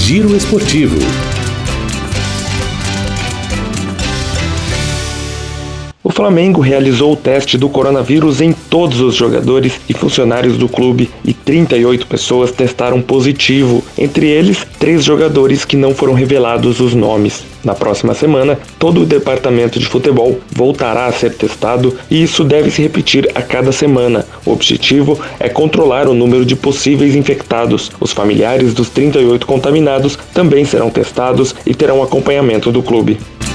Giro Esportivo. O Flamengo realizou o teste do coronavírus em todos os jogadores e funcionários do clube e 38 pessoas testaram positivo, entre eles 3 jogadores que não foram revelados os nomes. Na próxima semana, todo o departamento de futebol voltará a ser testado e isso deve se repetir a cada semana. O objetivo é controlar o número de possíveis infectados. Os familiares dos 38 contaminados também serão testados e terão acompanhamento do clube.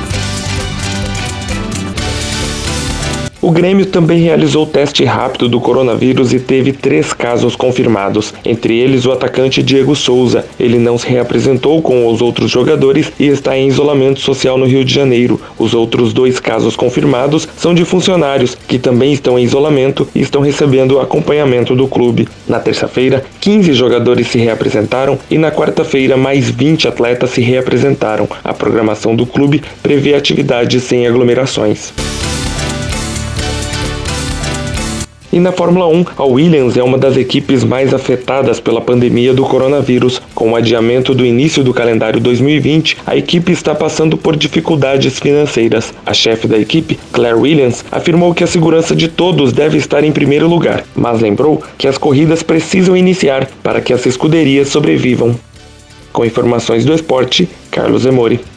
O Grêmio também realizou o teste rápido do coronavírus e teve 3 casos confirmados, entre eles o atacante Diego Souza. Ele não se reapresentou com os outros jogadores e está em isolamento social no Rio de Janeiro. Os outros 2 casos confirmados são de funcionários, que também estão em isolamento e estão recebendo acompanhamento do clube. Na terça-feira, 15 jogadores se reapresentaram e na quarta-feira mais 20 atletas se reapresentaram. A programação do clube prevê atividades sem aglomerações. E na Fórmula 1, a Williams é uma das equipes mais afetadas pela pandemia do coronavírus. Com o adiamento do início do calendário 2020, a equipe está passando por dificuldades financeiras. A chefe da equipe, Claire Williams, afirmou que a segurança de todos deve estar em primeiro lugar, mas lembrou que as corridas precisam iniciar para que as escuderias sobrevivam. Com informações do esporte, Carlos Emori.